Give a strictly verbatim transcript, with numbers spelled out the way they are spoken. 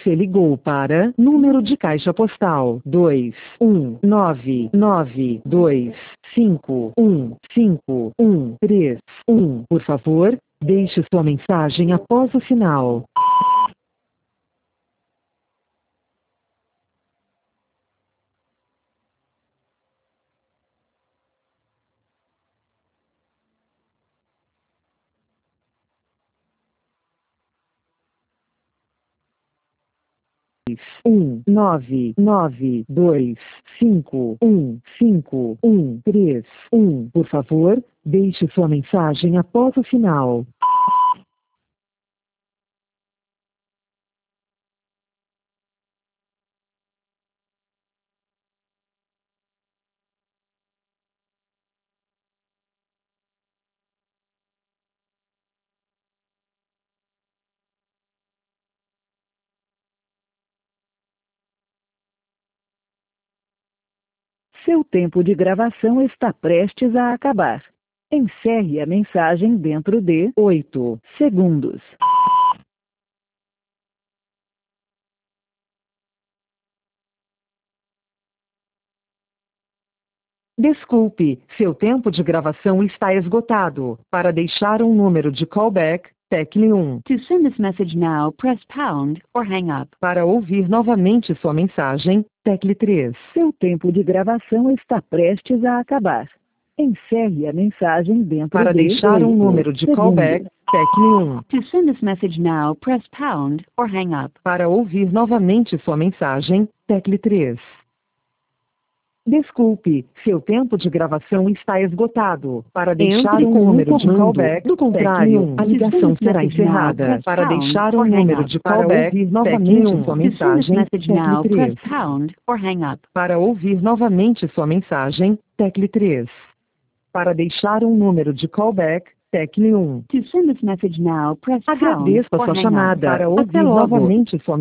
Você ligou para número de caixa postal dois um nove nove dois cinco um cinco um três um. Por favor, deixe sua mensagem após o sinal. um nove nove dois cinco um cinco um três um. Por favor, deixe sua mensagem após o sinal. Seu tempo de gravação está prestes a acabar. Encerre a mensagem dentro de oito segundos. Desculpe, seu tempo de gravação está esgotado. Para deixar um número de callback, tecle um. To send this message now, press pound or hang up. Para ouvir novamente sua mensagem, tecle três. Seu tempo de gravação está prestes a acabar. Encerre a mensagem dentro Para de deixar um oito número de segundos. callback, tecle um. To send this message now, press pound or hang up. Para ouvir novamente sua mensagem, tecle três. Desculpe, seu tempo de gravação está esgotado. Para deixar Entre um com um número de comando. callback, Do contrário, tecle um. A to ligação send this será message now, encerrada. press Para pound deixar um or hang número up. de Para callback, ouvir tecle novamente um. sua To send this mensagem, message tecle now, três. press pound or hang up. Para ouvir novamente sua mensagem, tecle três. Para deixar um número de callback, tecle um. To send this message now, press pound Agradeço a or sua hang up. chamada. Para ouvir Até logo. novamente sua